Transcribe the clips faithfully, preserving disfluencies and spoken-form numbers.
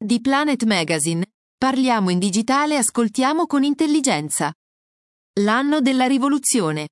Di Planet Magazine, parliamo in digitale, ascoltiamo con intelligenza. L'anno della rivoluzione.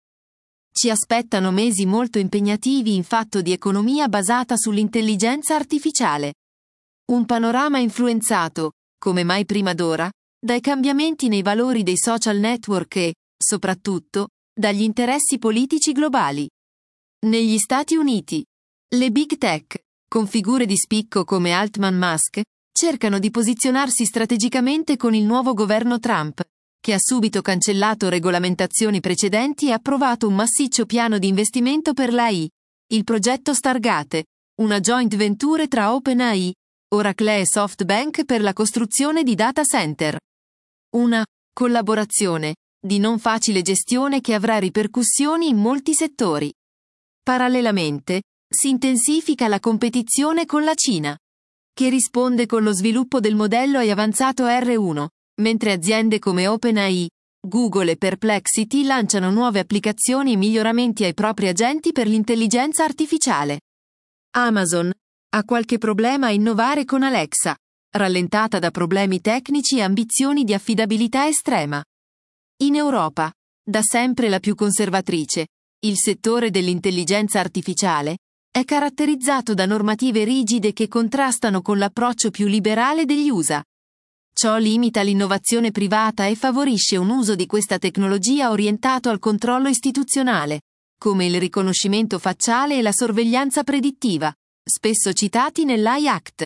Ci aspettano mesi molto impegnativi in fatto di economia basata sull'intelligenza artificiale. Un panorama influenzato, come mai prima d'ora, dai cambiamenti nei valori dei social network e, soprattutto, dagli interessi politici globali. Negli Stati Uniti, le big tech, con figure di spicco come Altman Musk, cercano di posizionarsi strategicamente con il nuovo governo Trump, che ha subito cancellato regolamentazioni precedenti e approvato un massiccio piano di investimento per l'A I, il progetto Stargate, una joint venture tra OpenAI, Oracle e SoftBank per la costruzione di data center. Una collaborazione di non facile gestione che avrà ripercussioni in molti settori. Parallelamente, si intensifica la competizione con la Cina, che risponde con lo sviluppo del modello A I avanzato R uno, mentre aziende come OpenAI, Google e Perplexity lanciano nuove applicazioni e miglioramenti ai propri agenti per l'intelligenza artificiale. Amazon ha qualche problema a innovare con Alexa, rallentata da problemi tecnici e ambizioni di affidabilità estrema. In Europa, da sempre la più conservatrice, il settore dell'intelligenza artificiale è caratterizzato da normative rigide che contrastano con l'approccio più liberale degli U S A. Ciò limita l'innovazione privata e favorisce un uso di questa tecnologia orientato al controllo istituzionale, come il riconoscimento facciale e la sorveglianza predittiva, spesso citati nell'A I Act.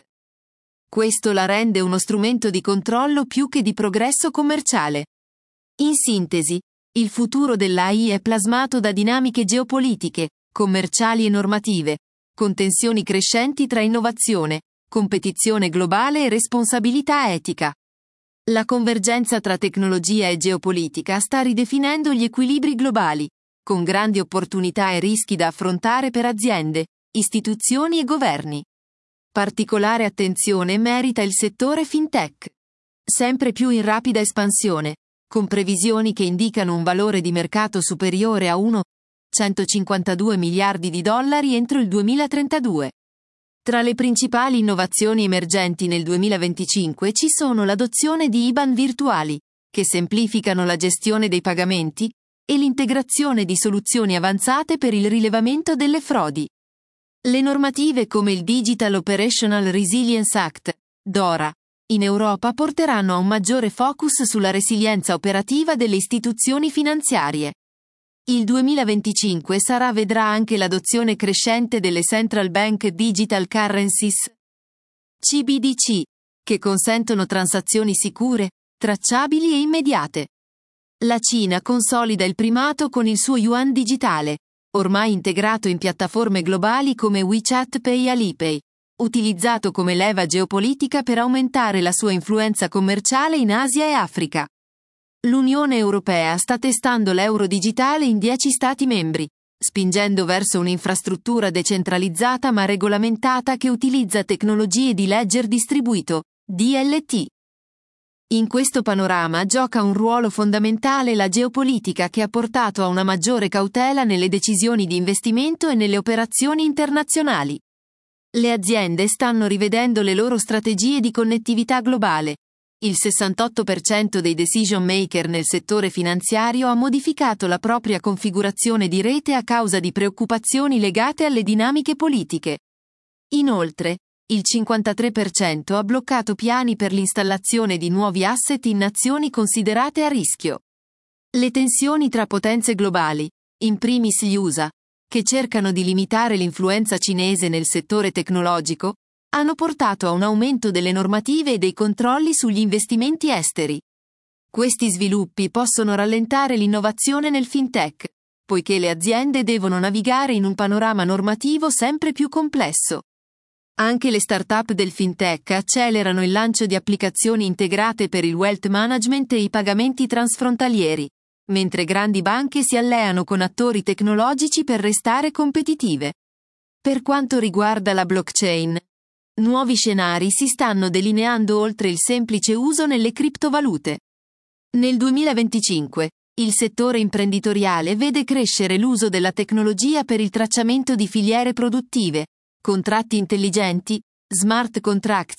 Questo la rende uno strumento di controllo più che di progresso commerciale. In sintesi, il futuro dell'A I è plasmato da dinamiche geopolitiche, commerciali e normative, con tensioni crescenti tra innovazione, competizione globale e responsabilità etica. La convergenza tra tecnologia e geopolitica sta ridefinendo gli equilibri globali, con grandi opportunità e rischi da affrontare per aziende, istituzioni e governi. Particolare attenzione merita il settore fintech, sempre più in rapida espansione, con previsioni che indicano un valore di mercato superiore a uno virgola centocinquantadue miliardi di dollari entro il duemilatrentadue. Tra le principali innovazioni emergenti nel duemilaventicinque ci sono l'adozione di I B A N virtuali, che semplificano la gestione dei pagamenti, e l'integrazione di soluzioni avanzate per il rilevamento delle frodi. Le normative come il Digital Operational Resilience Act, DORA, in Europa porteranno a un maggiore focus sulla resilienza operativa delle istituzioni finanziarie. Il duemilaventicinque sarà vedrà anche l'adozione crescente delle Central Bank Digital Currencies, C B D C, che consentono transazioni sicure, tracciabili e immediate. La Cina consolida il primato con il suo yuan digitale, ormai integrato in piattaforme globali come WeChat Pay e Alipay, utilizzato come leva geopolitica per aumentare la sua influenza commerciale in Asia e Africa. L'Unione Europea sta testando l'euro digitale in dieci Stati membri, spingendo verso un'infrastruttura decentralizzata ma regolamentata che utilizza tecnologie di ledger distribuito, D L T. In questo panorama gioca un ruolo fondamentale la geopolitica che ha portato a una maggiore cautela nelle decisioni di investimento e nelle operazioni internazionali. Le aziende stanno rivedendo le loro strategie di connettività globale. Il sessantotto per cento dei decision maker nel settore finanziario ha modificato la propria configurazione di rete a causa di preoccupazioni legate alle dinamiche politiche. Inoltre, il cinquantatré per cento ha bloccato piani per l'installazione di nuovi asset in nazioni considerate a rischio. Le tensioni tra potenze globali, in primis gli U S A, che cercano di limitare l'influenza cinese nel settore tecnologico, hanno portato a un aumento delle normative e dei controlli sugli investimenti esteri. Questi sviluppi possono rallentare l'innovazione nel fintech, poiché le aziende devono navigare in un panorama normativo sempre più complesso. Anche le start-up del fintech accelerano il lancio di applicazioni integrate per il wealth management e i pagamenti transfrontalieri, mentre grandi banche si alleano con attori tecnologici per restare competitive. Per quanto riguarda la blockchain, nuovi scenari si stanno delineando oltre il semplice uso nelle criptovalute. Nel duemilaventicinque, il settore imprenditoriale vede crescere l'uso della tecnologia per il tracciamento di filiere produttive, contratti intelligenti, smart contracts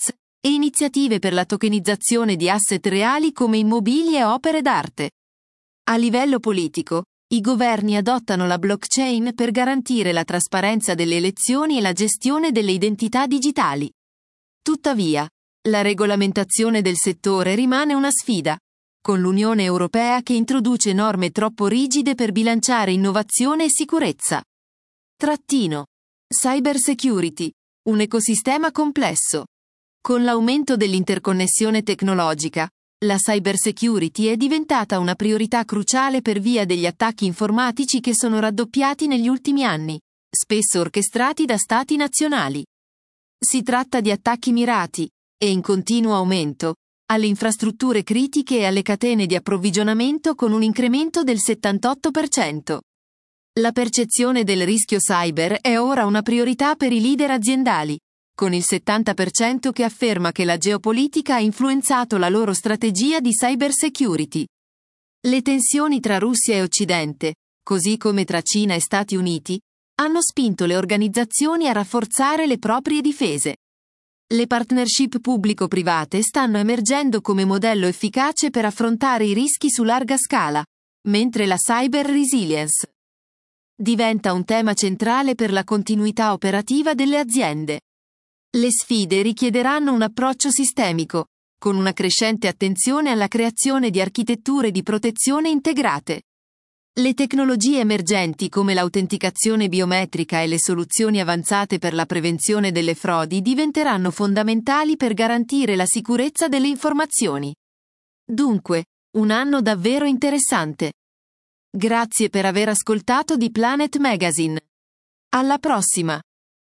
e iniziative per la tokenizzazione di asset reali come immobili e opere d'arte. A livello politico, i governi adottano la blockchain per garantire la trasparenza delle elezioni e la gestione delle identità digitali. Tuttavia, la regolamentazione del settore rimane una sfida, con l'Unione Europea che introduce norme troppo rigide per bilanciare innovazione e sicurezza. Trattino. Cyber security. Un ecosistema complesso. Con l'aumento dell'interconnessione tecnologica, la cybersecurity è diventata una priorità cruciale per via degli attacchi informatici che sono raddoppiati negli ultimi anni, spesso orchestrati da stati nazionali. Si tratta di attacchi mirati, e in continuo aumento, alle infrastrutture critiche e alle catene di approvvigionamento con un incremento del settantotto per cento. La percezione del rischio cyber è ora una priorità per i leader aziendali, con il settanta per cento che afferma che la geopolitica ha influenzato la loro strategia di cybersecurity. Le tensioni tra Russia e Occidente, così come tra Cina e Stati Uniti, hanno spinto le organizzazioni a rafforzare le proprie difese. Le partnership pubblico-private stanno emergendo come modello efficace per affrontare i rischi su larga scala, mentre la cyber resilience diventa un tema centrale per la continuità operativa delle aziende. Le sfide richiederanno un approccio sistemico, con una crescente attenzione alla creazione di architetture di protezione integrate. Le tecnologie emergenti come l'autenticazione biometrica e le soluzioni avanzate per la prevenzione delle frodi diventeranno fondamentali per garantire la sicurezza delle informazioni. Dunque, un anno davvero interessante. Grazie per aver ascoltato di Planet Magazine. Alla prossima!